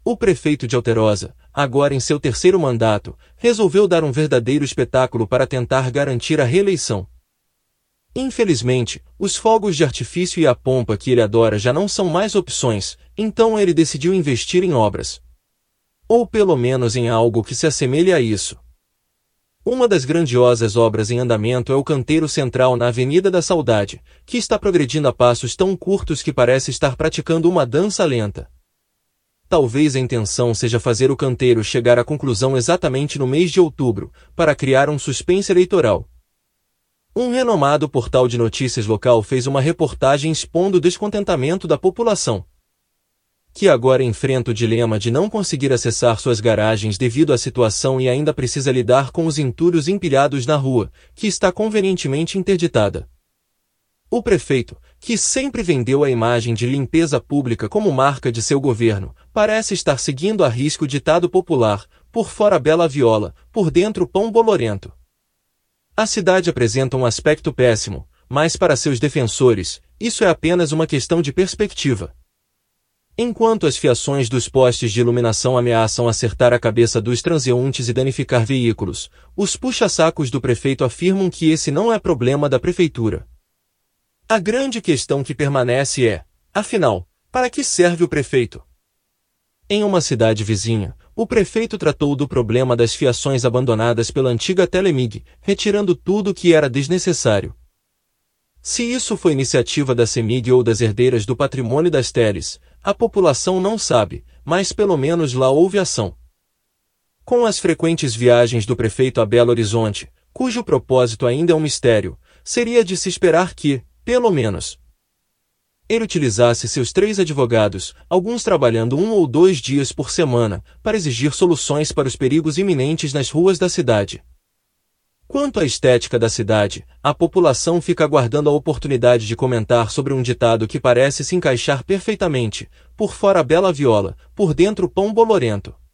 O prefeito de Alterosa, agora em seu terceiro mandato, resolveu dar um verdadeiro espetáculo para tentar garantir a reeleição. Infelizmente, os fogos de artifício e a pompa que ele adora já não são mais opções, então ele decidiu investir em obras. Ou pelo menos em algo que se assemelhe a isso. Uma das grandiosas obras em andamento é o canteiro central na Avenida da Saudade, que está progredindo a passos tão curtos que parece estar praticando uma dança lenta. Talvez a intenção seja fazer o canteiro chegar à conclusão exatamente no mês de outubro, para criar um suspense eleitoral. Um renomado portal de notícias local fez uma reportagem expondo o descontentamento da população, que agora enfrenta o dilema de não conseguir acessar suas garagens devido à situação e ainda precisa lidar com os entulhos empilhados na rua, que está convenientemente interditada. O prefeito, que sempre vendeu a imagem de limpeza pública como marca de seu governo, parece estar seguindo à risco o ditado popular, por fora bela viola, por dentro pão bolorento. A cidade apresenta um aspecto péssimo, mas para seus defensores, isso é apenas uma questão de perspectiva. Enquanto as fiações dos postes de iluminação ameaçam acertar a cabeça dos transeuntes e danificar veículos, os puxa-sacos do prefeito afirmam que esse não é problema da prefeitura. A grande questão que permanece é, afinal, para que serve o prefeito? Em uma cidade vizinha, o prefeito tratou do problema das fiações abandonadas pela antiga Telemig, retirando tudo o que era desnecessário. Se isso foi iniciativa da CEMIG ou das herdeiras do patrimônio das teles, a população não sabe, mas pelo menos lá houve ação. Com as frequentes viagens do prefeito a Belo Horizonte, cujo propósito ainda é um mistério, seria de se esperar que, pelo menos, ele utilizasse seus 3 advogados, alguns trabalhando 1 ou 2 dias por semana, para exigir soluções para os perigos iminentes nas ruas da cidade. Quanto à estética da cidade, a população fica aguardando a oportunidade de comentar sobre um ditado que parece se encaixar perfeitamente, por fora bela viola, por dentro pão bolorento.